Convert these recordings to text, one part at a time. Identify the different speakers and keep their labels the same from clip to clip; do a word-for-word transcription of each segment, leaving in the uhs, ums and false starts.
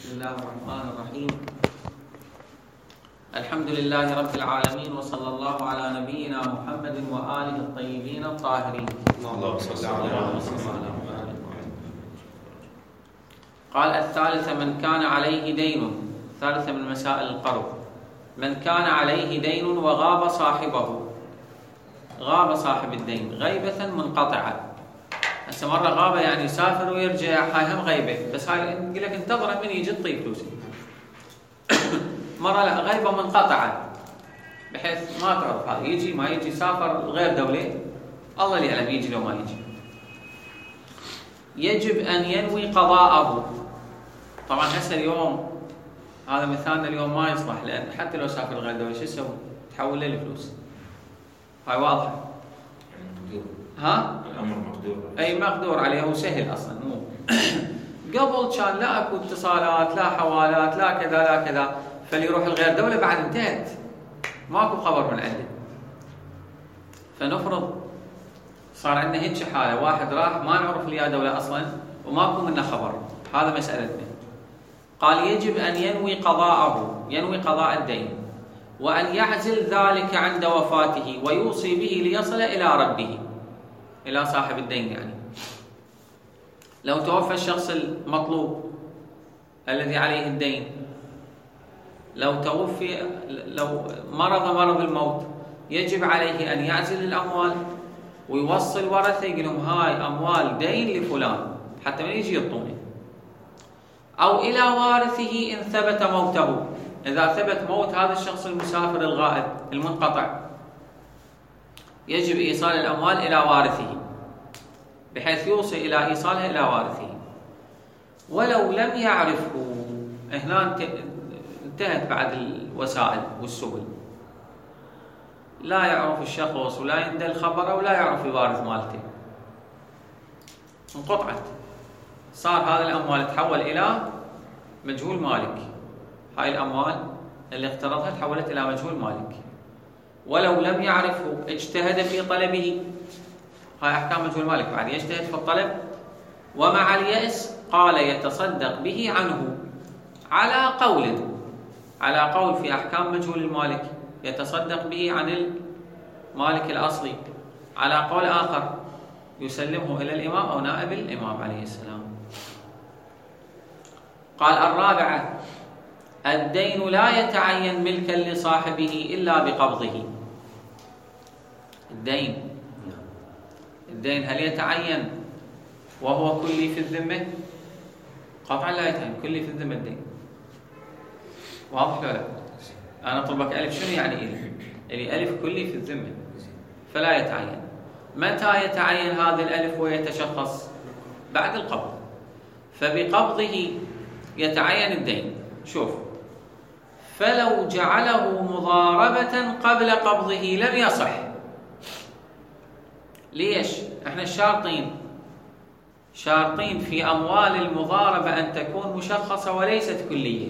Speaker 1: بسم الله الرحمن الرحيم. الحمد لله رب العالمين، وصلى الله على نبينا محمد وآله الطيبين الطاهرين.
Speaker 2: اللهم صل على محمد.
Speaker 1: قال الثالثة: من كان عليه دين. ثالثة من مسائل القرض: من كان عليه دين وغاب صاحبه. غاب صاحب الدين غيبة منقطعة. هسه مرة غابة يعني يسافر ويرجع، هاي هم غيبة، بس هاي يقول لك انتظر من يجي تعطيه فلوسي. مرة لا، غيبة منقطعة بحيث ما تعرف هذا يجي ما يجي، سافر غير دولة، الله اللي يعلم يجي لو ما يجي. يجب أن ينوي قضاءه. طبعا هسه اليوم هذا مثالنا اليوم ما يصلح، لأن حتى لو سافر غير دولة شو يسوي؟ تحول له الفلوس. هاي واضحة. ها؟
Speaker 2: الأمر مقدور.
Speaker 1: أي مقدور عليه، هو سهل أصلا. مو قبل كان لا أكو اتصالات، لا حوالات، لا كذا لا كذا، فاللي يروح الغير دولة بعد انتهت، ماكو خبر من عنده. فنفرض صار عندنا هيك حالة، واحد راح ما نعرف ليا دولة أصلا وماكو منه خبر، هذا مسألتنا. قال يجب أن ينوي قضاءه، ينوي قضاء الدين، وأن يعزل ذلك عند وفاته ويوصي به ليصل إلى ربه، إلى صاحب الدين. يعني لو توفى الشخص المطلوب الذي عليه الدين، لو توفي، لو مرض مرض الموت، يجب عليه أن يعزل الأموال ويوصل ورثة يقول لهم هاي أموال دين لفلان حتى ما يجي يعطونه، أو إلى وارثه إن ثبت موته. إذا ثبت موت هذا الشخص المسافر الغائب المنقطع، يجب إيصال الأموال إلى وارثه بحيث يوصي إلى إيصالها إلى وارثه. ولو لم يعرفه، هنا انتهت بعد الوسائل والسبل، لا يعرف الشخص ولا عنده الخبر ولا يعرف الوارث مالته، انقطعت، صار هذه الأموال تحول إلى مجهول مالك. هاي الأموال اللي اقترضها تحولت إلى مجهول مالك. ولو لم يعرفه اجتهد في طلبه، هاي أحكام مجهول مالك، بعد يجتهد في الطلب. ومع اليأس قال يتصدق به عنه، على قول على قول في أحكام مجهول المالك يتصدق به عن المالك الأصلي، على قول آخر يسلمه إلى الإمام أو نائب الإمام عليه السلام. قال الرابعة: الدين لا يتعين ملكا لصاحبه إلا بقبضه. الدين الدين هل يتعين وهو كلي في الذمة؟ قطعا لا يتعين، كلي في الذمة الدين. واضح ولا لا؟ أنا أطلبك ألف، شنو يعني إلي؟ إلي ألف كلي في الذمة فلا يتعين. متى يتعين هذا الألف ويتشخص؟ بعد القبض. فبقبضه يتعين الدين. شوف، فلو جعله مضاربة قبل قبضه لم يصح. ليش؟ احنا الشارطين شارطين في أموال المضاربة أن تكون مشخصة وليست كلية.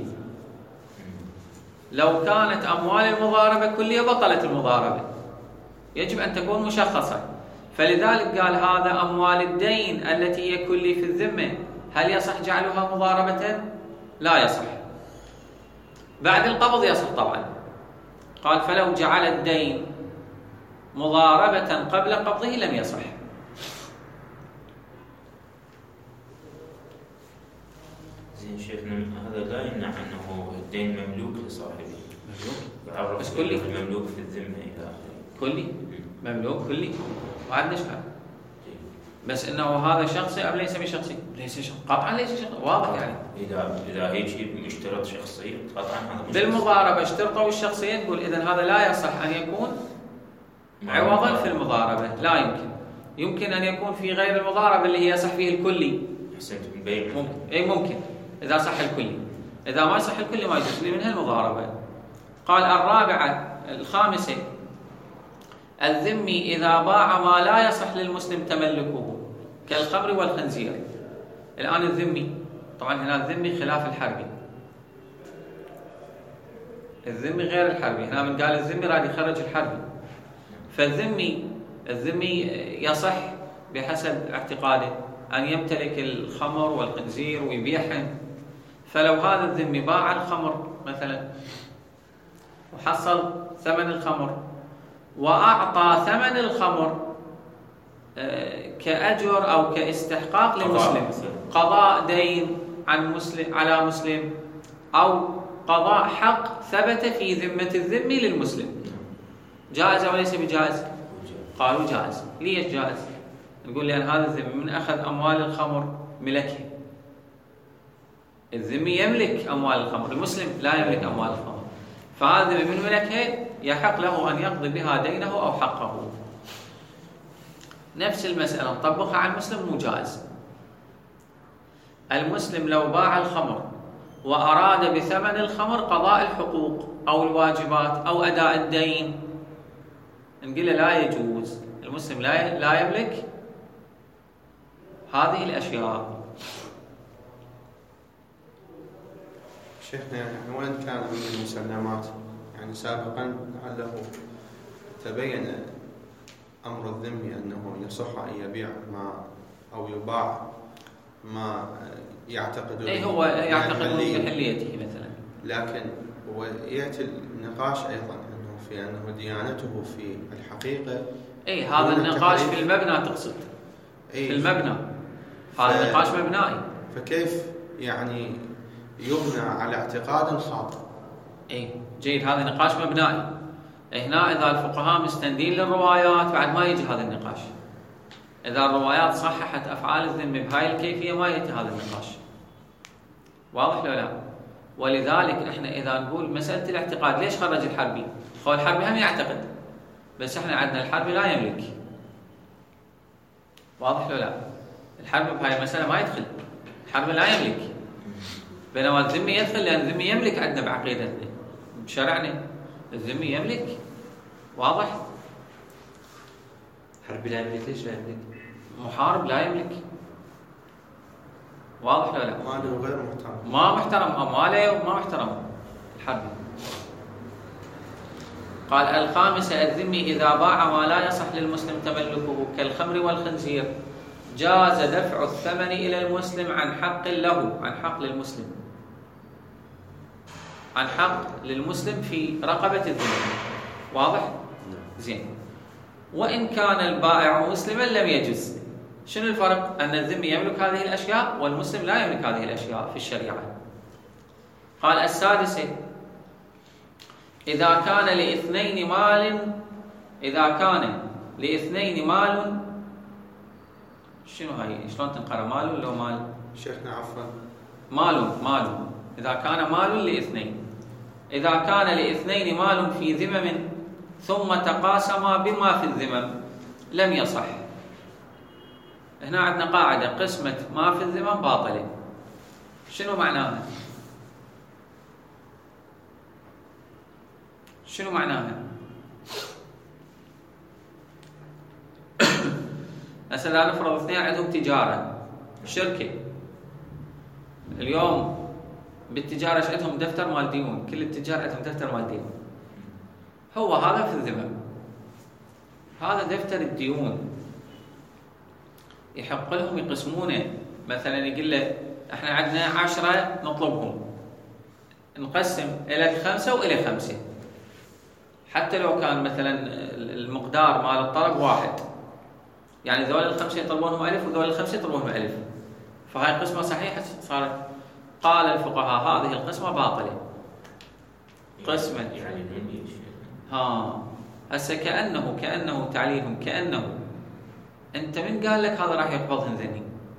Speaker 1: لو كانت أموال المضاربة كلية بطلت المضاربة، يجب أن تكون مشخصة. فلذلك قال هذا أموال الدين التي هي كلي في الذمة، هل يصح جعلها مضاربة؟ لا يصح. بعد القبض يصح طبعا. قال فلو جعل الدين مضاربة قبل قبضه لم يصح.
Speaker 2: زين شيخنا، هذا لا يمنع أنه الدين مملوك لصاحبه.
Speaker 1: مملوك بس كلي.
Speaker 2: المملوك في الذمة إلى آخره.
Speaker 1: كلي مملوك كلي، ما عندنا إشكال. بس انه هذا شخصي ام ليس بشخصي؟ ليس شخصي، قطعا ليس شخصي، واضح يعني.
Speaker 2: اذا اذا هيك مشترط شخصيه قطعا هذا
Speaker 1: بالمضاربه اشترطوا الشخصيه، نقول اذا هذا لا يصح ان يكون عوضا في المضاربه، لا يمكن. يمكن ان يكون في غير المضاربه اللي هي يصح فيه الكلي.
Speaker 2: احسنت، بيع
Speaker 1: ممكن، اي ممكن اذا صح الكلي. اذا ما يصح الكلي ما يجوز منها المضاربه. قال الرابعه الخامسه: الذمي إذا باع ما لا يصح للمسلم تملكه كالخمر والخنزير. الآن الذمي، طبعا هنا الذمي خلاف الحربي، الذمي غير الحربي. هنا من قال الذمي راد يخرج الحربي. فالذمي الذمي يصح بحسب اعتقاده أن يمتلك الخمر والخنزير ويبيعهن. فلو هذا الذمي باع الخمر مثلا وحصل ثمن الخمر وأعطى ثمن الخمر كأجر أو كاستحقاق لمسلم، قضاء دين عن مسلم على مسلم أو قضاء حق ثبت في ذمة الذمي للمسلم، جائز أو ليس بجائز؟ قالوا جائز. ليش جائز؟ نقول لأن هذا الذمي من أخذ أموال الخمر ملكه، الذمي يملك أموال الخمر، المسلم لا يملك أموال الخمر، فهذا من ملكه يحق له أن يقضي بها دينه أو حقه. نفس المسألة نطبقها على المسلم مو جائز. المسلم لو باع الخمر وأراد بثمن الخمر قضاء الحقوق أو الواجبات أو أداء الدين، نقول له لا يجوز، المسلم لا لا يملك هذه الأشياء.
Speaker 3: شيخنا يعني وين كان من المسلمات؟ يعني سابقا لعله تبين أمر الذمي أنه يصح أن يبيع ما أو يباع ما يعتقد
Speaker 1: أي هو يعتقد بحليته مثلا،
Speaker 3: لكن ويأتي النقاش أيضا أنه في أنه ديانته في الحقيقة.
Speaker 1: أي هذا النقاش في المبنى تقصد؟
Speaker 3: أي
Speaker 1: في المبنى هذا نقاش مبنائي.
Speaker 3: فكيف يعني يبنى على اعتقاد خاطئ؟
Speaker 1: اي جيد، هذا نقاش مبنائي. هنا اذا الفقهاء مستندين للروايات بعد ما يجي هذا النقاش. اذا الروايات صححت افعال الذمي بهاي الكيفيه ما ياتي هذا النقاش. واضح ولا لا؟ ولذلك احنا اذا نقول مساله الاعتقاد، ليش خرج الحربي؟ هو الحربي هم يعتقد، بس احنا عندنا الحربي لا يملك. واضح ولا لا؟ الحربي بهاي المساله ما يدخل، الحربي لا يملك، بينما الذمي يدخل، لأن الذمي يملك عندنا بعقيدتنا بشرعنا، الذمي يملك. واضح؟
Speaker 2: حربي لا يملك، ليش لا يملك؟
Speaker 1: محارب لا يملك. واضح ولا لا؟
Speaker 3: ماله غير محترم،
Speaker 1: ما محترم أمواله وما محترم الحربي. قال الخامسة الذمي إذا باع ما لا يصح للمسلم تملكه كالخمر والخنزير جاز دفع الثمن إلى المسلم عن حق له، عن حق للمسلم، عن حق للمسلم في رقبة الذمي. واضح؟ زين. وإن كان البائع مسلما لم يجز. شنو الفرق؟ أن الذمي يملك هذه الأشياء والمسلم لا يملك هذه الأشياء في الشريعة. قال السادسة إذا كان لاثنين مال، إذا كان لاثنين مال، شنو هاي؟ شلون تنقرأ؟ مال لو مال؟
Speaker 3: شيخنا عفوا
Speaker 1: مال مال إذا كان مال لاثنين، إذا كان لاثنين مال في ذمم ثم تقاسما بما في الذمم لم يصح. هنا عندنا قاعدة قسمة ما في الذمم باطلة. شنو معناها؟ شنو معناها؟ هسه لا نفرض اثنين عندهم تجارة شركة، اليوم بالتجارة ايش عندهم؟ دفتر مال ديون، كل التجار عندهم دفتر مال ديون. هو هذا في الذمم، هذا دفتر الديون، يحق لهم يقسمونه. مثلا يقول له احنا عندنا عشرة نطلبهم، نقسم إلى خمسة وإلى خمسة، حتى لو كان مثلا المقدار مال الطلب واحد، يعني ذول الخمسة يطلبونهم ألف وذول الخمسة يطلبونهم ألف، فهاي قسمة صحيحة صارت. قال الفقهاء هذه القسمة باطلة. قسمة
Speaker 2: يعني
Speaker 1: ها هسه كأنه كأنه تعليلهم كأنه أنت من قال لك هذا راح يقبضهن ذني؟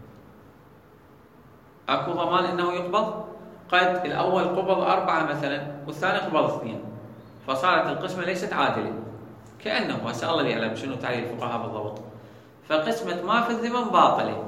Speaker 1: أكو ضمان أنه يقبض؟ قد الأول قبض أربعة مثلا والثاني قبض اثنين، فصارت القسمة ليست عادلة. كأنه هسه الله يعلم شنو تعليل الفقهاء بالضبط. فقسمة ما في الذمم باطلة.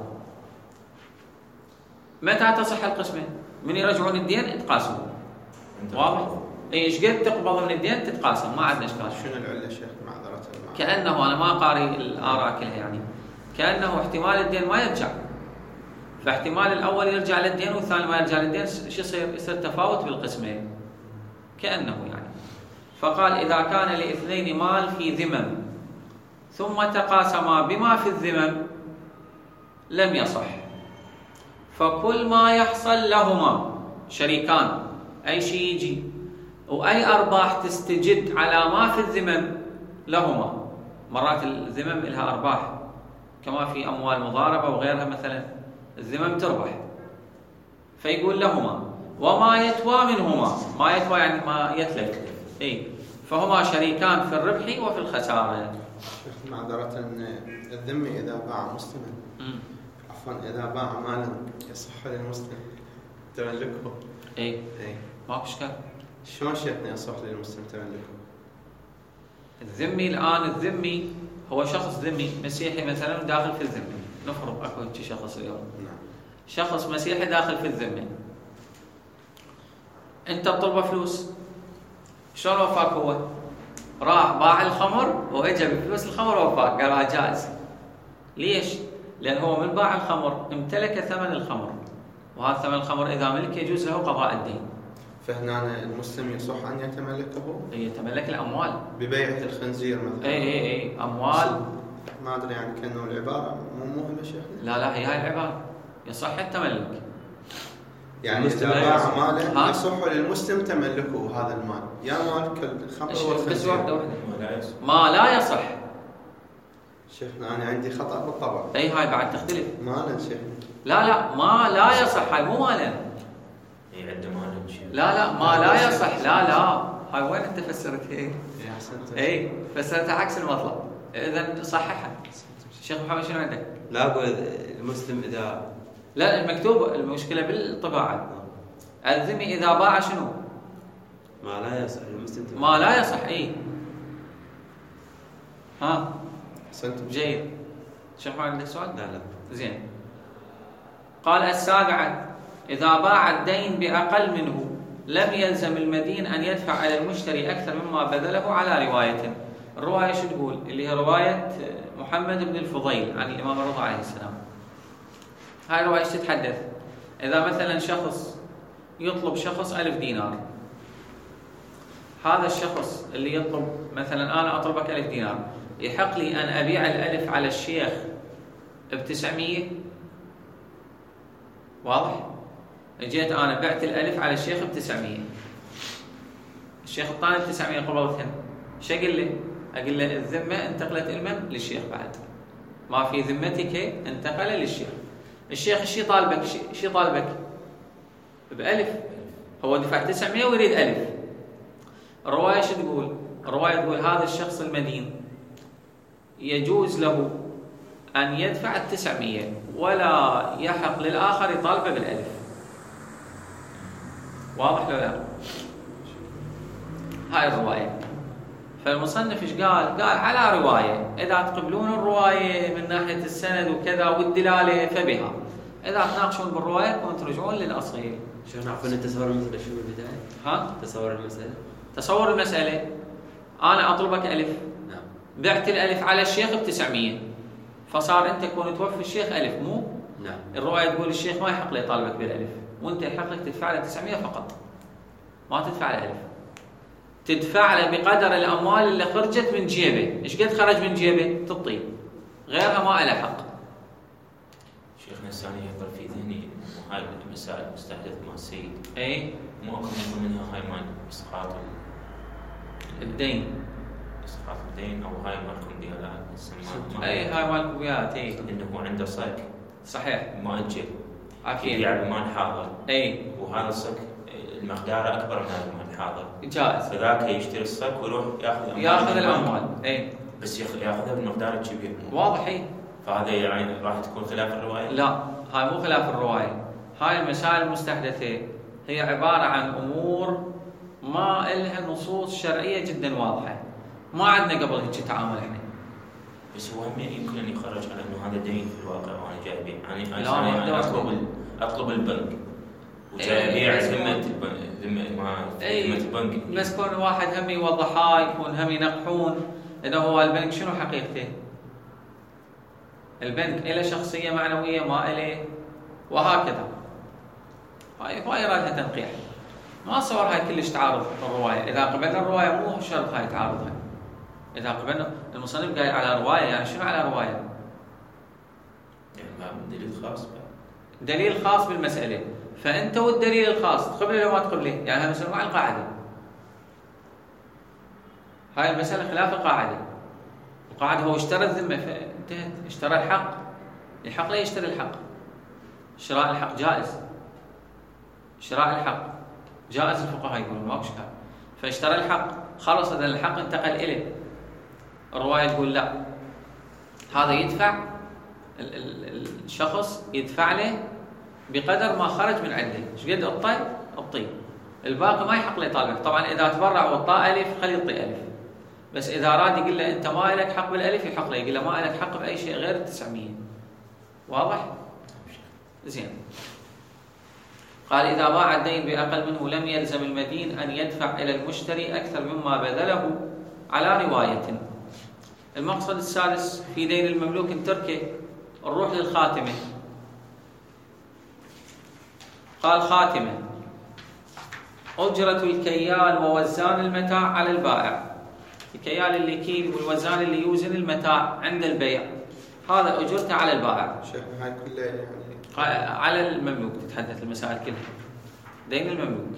Speaker 1: متى تصح القسمة؟ من يرجعون الدين يتقاسموا. واضح؟ ايش قد تقبض من الدين تتقاسم، ما عندنا اشكال.
Speaker 3: شنو العله شيخ معذره؟
Speaker 1: كانه انا ما قاري الاراء كلها، يعني كانه احتمال الدين ما يرجع، فاحتمال الاول يرجع للدين والثاني ما يرجع للدين، شو يصير؟ يصير تفاوت بالقسمه كانه يعني. فقال اذا كان لاثنين مال في ذمم ثم تقاسما بما في الذمم لم يصح، فكل ما يحصل لهما شريكان أي شيء يجي وأي أرباح تستجد على ما في الذمم لهما. مرات الذمم لها أرباح كما في أموال مضاربة وغيرها مثلا الذمم تربح، فيقول لهما وما يتوى منهما، ما يتوى يعني ما يتلف، إيه فهما شريكان في الربح وفي الخسارة.
Speaker 3: شيخ معذرة، الذمي إذا باع مسلما عفوا إذا باع مالا يصح للمسلم تملكه.
Speaker 1: إيه
Speaker 3: إيه
Speaker 1: ما في إشكال.
Speaker 3: شلون شيخنا يصح للمسلم تملكه؟
Speaker 1: الذمي الآن الذمي هو شخص ذمي مسيحي مثلا داخل في الذمة، نفرض اكو هيك شخص اليوم.
Speaker 3: نعم. شخص
Speaker 1: مسيحي داخل في الذمة، انت تطلبه فلوس، شلون وفاك هو؟ راح باع الخمر واجى بفلوس الخمر ووفاك، قال هذا جائز. ليش؟ لان هو من باع الخمر امتلك ثمن الخمر، وهذا ثمن الخمر اذا ملك يجوز له قضاء الدين.
Speaker 3: فهنا المسلم يصح ان يتملكه؟
Speaker 1: يتملك الاموال
Speaker 3: ببيع الخنزير مثلا.
Speaker 1: اي اي اي اموال.
Speaker 3: ما ادري يعني كانه العباره مو مهمه شيخنا.
Speaker 1: لا لا هي هاي العباره يصح التملك.
Speaker 3: يعني اذا باع ماله يصح للمسلم تملكه هذا المال، يا مالك الخمر والخنزير.
Speaker 1: بس واحده واحده ما لا يصح.
Speaker 3: شيخنا انا عندي خطا بالطبع.
Speaker 1: اي هاي بعد تختلف.
Speaker 3: مالا شيخنا.
Speaker 1: لا لا ما لا يصح، هاي مو مالا.
Speaker 2: هي عنده مالا.
Speaker 1: لا لا ما لا يصح، لا لا هاي وين انت فسرت هي؟
Speaker 3: اي احسنت.
Speaker 1: اي فسرتها عكس المطلب، اذا صححها. الشيخ محمد شنو عندك؟
Speaker 4: لا اقول المسلم اذا
Speaker 1: لا المكتوب المشكله بالطباعه. الذمي اذا باع شنو؟
Speaker 4: ما لا يصح المسلم
Speaker 1: ما لا يصح. اي ها
Speaker 3: احسنت.
Speaker 1: جيد. شيخ محمد عندك سؤال؟
Speaker 4: لا لا
Speaker 1: زين. قال السابعه إذا باع الدين بأقل منه لم يلزم المدين أن يدفع على المشتري أكثر مما بذله على رواية. الرواية شو تقول؟ اللي هي رواية محمد بن الفضيل عن الإمام الرضا عليه السلام. هاي الرواية ايش تتحدث؟ إذا مثلا شخص يطلب شخص ألف دينار، هذا الشخص اللي يطلب مثلا أنا أطلبك ألف دينار، يحق لي أن أبيع الألف على الشيخ بتسعمية؟ واضح؟ جيت انا بعت الالف على الشيخ ب تسعمية، الشيخ الثاني ب تسعمية قبضتهن، شو اقول له؟ اقول له الذمه انتقلت المن للشيخ، بعد ما في ذمتك انتقل للشيخ. الشيخ شي طالبك؟ شي طالبك؟ بألف، هو دفع تسعمية ويريد ألف. الروايه شو تقول؟ الروايه تقول هذا الشخص المدين يجوز له ان يدفع التسعمية ولا يحق للاخر يطالبه بالألف. واضح ولا لا؟ هاي الرواية. فالمصنف ايش قال؟ قال على رواية، إذا تقبلون الرواية من ناحية السند وكذا والدلالة فبها، إذا تناقشون بالرواية كنتم ترجعون للأصيل.
Speaker 4: شو نعرف ان تصور المسألة شو بالبداية؟
Speaker 1: ها؟
Speaker 4: تصور المسألة؟
Speaker 1: تصور المسألة أنا أطلبك ألف،
Speaker 4: نعم،
Speaker 1: بعت الألف على الشيخ بتسعمية، فصار أنت كون توفي الشيخ ألف، مو؟
Speaker 4: نعم.
Speaker 1: الرواية تقول الشيخ ما يحق لي يطالبك بالألف، وأنت يحق لك تدفع له تسعمية فقط، ما تدفع له ألف، تدفع له بقدر الأموال اللي خرجت من جيبه. إيش قد خرج من جيبه؟ تعطيه، غيرها ما له حق.
Speaker 2: شيخنا الثاني يقدر في ذهني هاي المسائل المستحدثة مع السيد.
Speaker 1: أي
Speaker 2: مو أكو منها هاي مال إسقاط
Speaker 1: الدين،
Speaker 2: إسقاط الدين أو هاي مالكم ديالات نسميها.
Speaker 1: أي هاي مالكم وياها أي.
Speaker 2: إنه هو عنده صك
Speaker 1: صحيح.
Speaker 2: مؤجل.
Speaker 1: أكيد.
Speaker 2: يبيع بمال حاضر.
Speaker 1: أي.
Speaker 2: وهذا الصك المقدار أكبر من المال الحاضر.
Speaker 1: جائز.
Speaker 2: فذاك يشتري الصك ويروح ياخذ
Speaker 1: ياخذ الأموال. أي.
Speaker 2: بس ياخذها بالمقدار الكبير.
Speaker 1: واضح. أي.
Speaker 2: فهذا يعني راح تكون خلاف الرواية؟
Speaker 1: لا، هاي مو خلاف الرواية. هاي المسائل المستحدثة هي عبارة عن أمور ما إلها نصوص شرعية جدا واضحة، ما عندنا قبل هيك تعامل احنا.
Speaker 2: بس هو هم يمكن ان يخرج على انه هذا دين في الواقع وانا جاي ابيع، يعني
Speaker 1: لا ما
Speaker 2: انا اطلب اطلب البنك وجاي ابيع ذمه ذمه ما ذمه البنك.
Speaker 1: بس كون واحد هم يوضحها، يكون هم ينقحون انه هو البنك شنو حقيقته؟ البنك له شخصيه معنويه ما له، وهكذا. هاي ما يرادها تنقيح. ما صور هاي كلش تعارض الروايه، اذا قبلنا الروايه مو شرط هاي تعارضها. إذا قبلنا المصنف قايل على رواية، يعني شنو على رواية؟
Speaker 2: يعني ما دليل خاص بقى.
Speaker 1: دليل خاص بالمسألة، فانت والدليل الخاص تقبله لو ما تقبله، يعني هاي مسألة مع القاعدة. هاي المسألة خلاف القاعدة. القاعدة هو اشترى الذمة فانتهت، اشترى الحق، الحق لا يشتري الحق. شراء الحق جائز، شراء الحق جائز، الفقهاء يقولون ماكو اشكال. فاشترى الحق خلص، اذا الحق انتقل اليه. الرواية تقول لا، هذا يدفع الشخص يدفع له بقدر ما خرج من عنده، ايش قد اعطى اعطيه، الباقي ما يحق له يطالبك. طبعا اذا تبرع واعطاه الف خليه يعطي الف، بس اذا اراد يقول له انت ما لك حق بالالف يحق له، يقول له ما لك حق باي شيء غير التسعمية. واضح؟ زين. قال إذا باع الدين بأقل منه لم يلزم المدين أن يدفع إلى المشتري أكثر مما بذله على رواية. المقصد السادس في دين المملوك تركه، نروح للخاتمة. قال خاتمة: أجرة الكيال ووزان المتاع على البائع. الكيال اللي يكيل والوزان اللي يوزن المتاع عند البيع، هذا أجرته على البائع.
Speaker 3: شيخ هاي كلها يعني
Speaker 1: على المملوك، تتحدث المسائل كلها دين المملوك.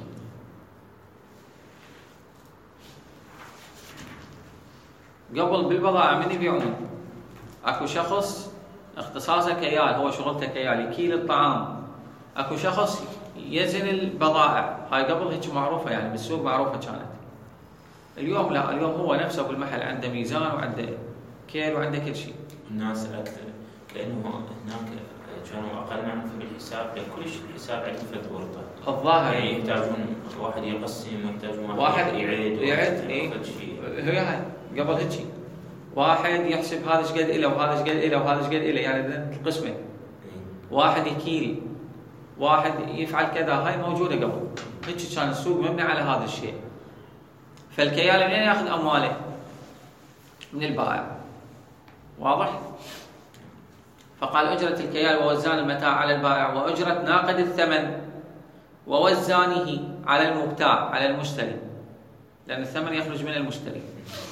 Speaker 1: قبل بالبضائع من يبيعون، اكو شخص اختصاصه كيال، هو شغلته كيال يكيل الطعام. اكو شخص يزن البضائع، هاي قبل هيك معروفه يعني بالسوق معروفه كانت. اليوم لا، اليوم هو نفسه بالمحل عنده ميزان وعنده كيل وعنده كل شيء.
Speaker 2: الناس اكثر كانه هناك كانوا اقل معنا في الحساب، كل شيء الحساب عندهم في الورطه
Speaker 1: الظاهر
Speaker 2: يعني يحتاجون واحد يقسم، يحتاجون
Speaker 1: واحد
Speaker 2: يعيد
Speaker 1: يعيد اي هي هاي قبل هيك واحد يحسب هذا ايش قد له وهذا ايش قد له وهذا ايش قد له، يعني القسمه واحد يكيل واحد يفعل كذا، هاي موجوده قبل هيك كان السوق مبني على هذا الشيء. فالكيال منين ياخذ امواله؟ من البائع. واضح؟ فقال أجرة الكيال ووزان المتاع على البائع، وأجرة ناقد الثمن ووزانه على المبتاع على المشتري، لأن الثمن يخرج من المشتري.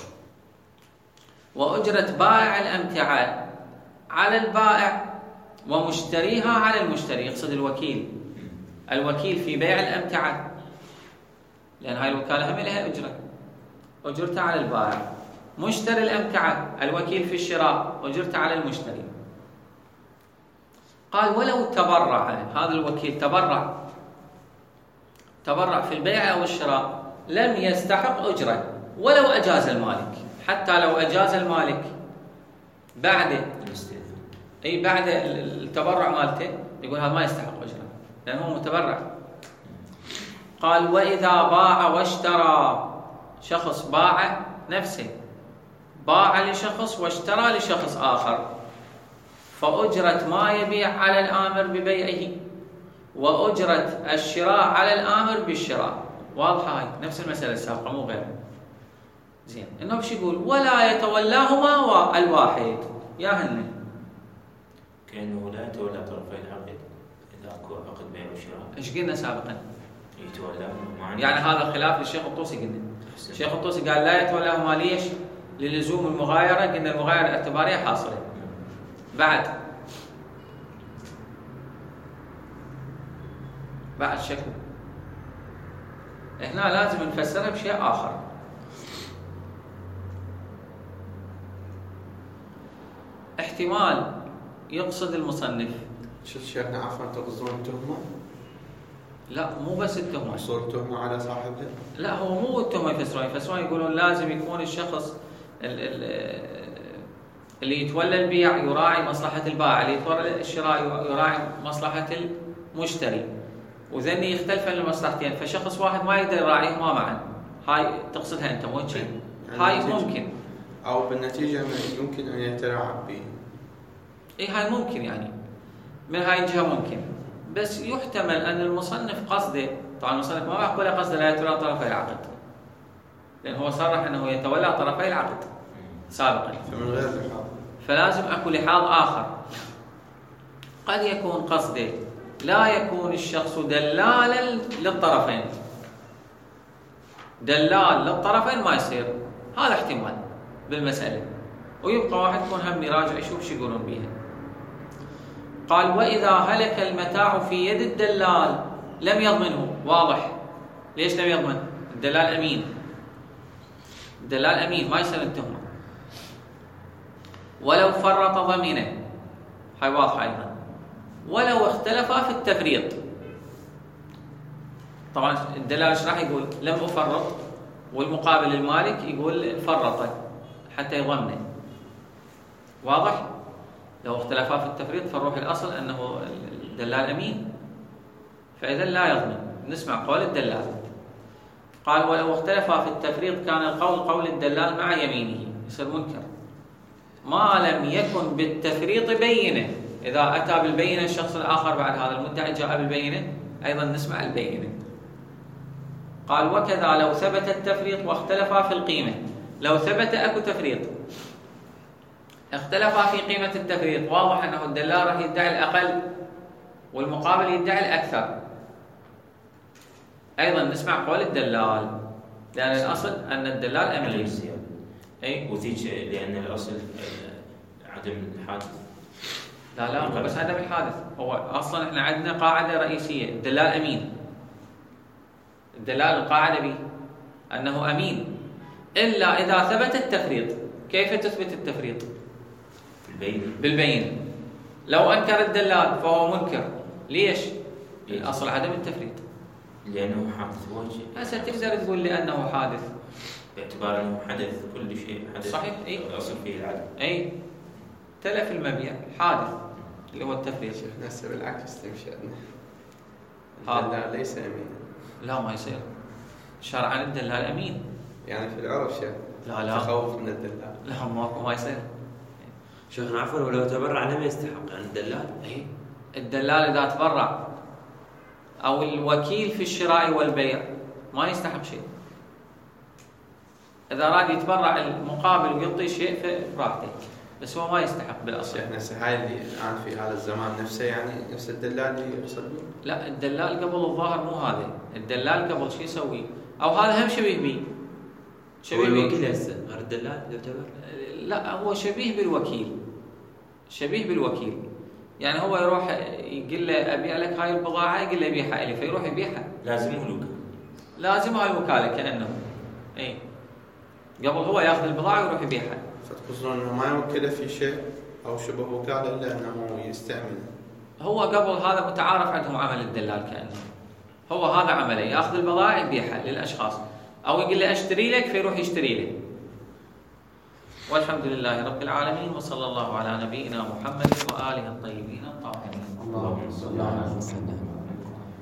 Speaker 1: وأجرة بائع الأمتعة على البائع ومشتريها على المشتري، يقصد الوكيل. الوكيل في بيع الأمتعة، لأن هاي الوكالة هم لها أجرة، أجرتها على البائع. مشتري الأمتعة الوكيل في الشراء، أجرتها على المشتري. قال ولو تبرع هذا الوكيل، تبرع تبرع في البيع أو الشراء، لم يستحق أجرة ولو أجاز المالك. حتى لو أجاز المالك بعد أي بعد التبرع مالته، يقول هذا ما يستحق أجرة لأنه متبرع. قال وإذا باع واشترى، شخص باع نفسه، باع لشخص واشترى لشخص آخر، فأجرة ما يبيع على الآمر ببيعه، وأجرة الشراء على الآمر بالشراء. واضحة هاي نفس المسألة السابقة مو غيرها. زين، إنه بش يقول ولا يتولاهما الواحد. يا هن
Speaker 2: كأنه لا يتولى طرفي العقد إذا أكو عقد بيع وشراء.
Speaker 1: إيش قلنا سابقا؟
Speaker 2: يتولاهما
Speaker 1: يعني هذا خلاف للشيخ الطوسي. قلنا الشيخ الطوسي قال لا يتولاهما ليش؟ للزوم المغايرة. قلنا المغايرة الاعتبارية حاصلة. بعد بعد شكل هنا لازم نفسرها بشيء آخر. احتمال يقصد المصنف،
Speaker 3: شو شيخنا عفوا تقصدون تهمة؟
Speaker 1: لا مو بس التهمة،
Speaker 3: حصول تهمة على صاحبها؟
Speaker 1: لا هو مو التهمة يفسرون، يفسرون يقولون لازم يكون الشخص اللي يتولى البيع يراعي مصلحة البائع، اللي يتولى الشراء يراعي مصلحة المشتري، وذني يختلفن المصلحتين، فشخص واحد ما يقدر يراعيهما معا. هاي تقصدها انت مو شيء؟ هاي ممكن،
Speaker 3: او بالنتيجة يمكن ان يتلاعب به.
Speaker 1: اي هاي ممكن، يعني من هاي الجهة ممكن، بس يحتمل ان المصنف قصده، طبعا المصنف ما راح يقول قصده لا يتولى طرفي العقد، لان هو صرح انه يتولى طرفي العقد سابقا،
Speaker 3: فمن غير لحاظ،
Speaker 1: فلازم اكو لحاظ اخر. قد يكون قصده لا يكون الشخص دلالا للطرفين، دلال للطرفين ما يصير، هذا احتمال بالمسألة. ويبقى واحد يكون هم يراجع يشوف شو يقولون بيها. قال وإذا هلك المتاع في يد الدلال لم يضمنه، واضح. ليش لم يضمن؟ الدلال أمين، الدلال أمين ما يصير التهمة. ولو فرط ضمينه، هاي واضحة أيضا. ولو اختلفا في التفريط، طبعا الدلال ايش راح يقول؟ لم أفرط، والمقابل المالك يقول فرط حتى يضمنه. واضح؟ لو اختلفا في التفريط فالروح الأصل أنه الدلال أمين، فإذا لا يضمن. نسمع قول الدلال. قال ولو اختلفا في التفريط كان القول قول الدلال مع يمينه، يصير منكر ما لم يكن بالتفريط بينه. إذا أتى بالبينة الشخص الآخر بعد هذا المدعي جاء بالبينة، أيضا نسمع البينة. قال وكذا لو ثبت التفريط واختلفا في القيمة. لو ثبت أكو تفريط، اختلفا في قيمة التفريط، واضح أنه الدلال راح يدعي الأقل والمقابل يدعي الأكثر، أيضا نسمع قول الدلال، لأن الأصل أن الدلال أمين.
Speaker 2: أي وذيك لأن الأصل عدم الحادث.
Speaker 1: لا لا بس عدم الحادث. هو أصلا إحنا عندنا قاعدة رئيسية، الدلال أمين. الدلال القاعدة به أنه أمين إلا إذا ثبت التفريط. كيف تثبت التفريط؟
Speaker 2: بالبينة.
Speaker 1: بالبينة. لو أنكر الدلال فهو منكر. ليش؟ الأصل عدم التفريط.
Speaker 2: لأنه حادث وجه.
Speaker 1: هسه تقدر تقول لأنه حادث
Speaker 2: باعتبار أنه حدث، كل شيء حدث.
Speaker 1: صحيح. أي
Speaker 2: الأصل فيه العدم.
Speaker 1: أي تلف المبيع حادث اللي هو التفريط.
Speaker 3: شيخنا هسه بالعكس تمشي
Speaker 1: ها.
Speaker 3: الدلال ليس أمين.
Speaker 1: لا ما يصير، شرعا الدلال أمين.
Speaker 3: يعني في العرف شيخ
Speaker 1: لا لا
Speaker 3: تخوف من الدلال.
Speaker 1: لا ما ما يصير.
Speaker 4: شيخنا عفوا ولو تبرع لم يستحق عن الدلال.
Speaker 1: أي الدلال إذا تبرع أو الوكيل في الشراء والبيع ما يستحق شيء. إذا أراد يتبرع المقابل ويعطي شيء فراحته، بس هو ما يستحق بالأصل.
Speaker 3: شيخنا هاي اللي الآن في هذا الزمان نفسه، يعني نفس الدلال اللي يقصدون؟
Speaker 1: لا الدلال قبل الظاهر مو هذا، الدلال قبل شو يسوي؟ أو هذا هم شبيه به.
Speaker 4: شبيه بالوكيل هسه غير الدلال يعتبر؟
Speaker 1: لا هو شبيه بالوكيل، شبيه بالوكيل. يعني هو يروح يقول له أبيع لك هاي البضاعة، يقول له بيعها لي، فيروح يبيعها.
Speaker 2: لازمه الوكالة.
Speaker 1: لازم هاي الوكالة كأنه. أي قبل هو ياخذ البضاعة ويروح يبيعها.
Speaker 3: فتقصدون انه ما يوكله في شيء او شبه وكاله الا انه يستعمل.
Speaker 1: هو قبل هذا متعارف عندهم عمل الدلال كأنه. هو هذا عمله، ياخذ البضائع يبيعها للأشخاص، أو يقول له أشتري لك فيروح يشتري لك. والحمد لله رب العالمين، وصلى الله على نبينا محمد وآله الطيبين الطاهرين.
Speaker 2: اللهم صل على محمد.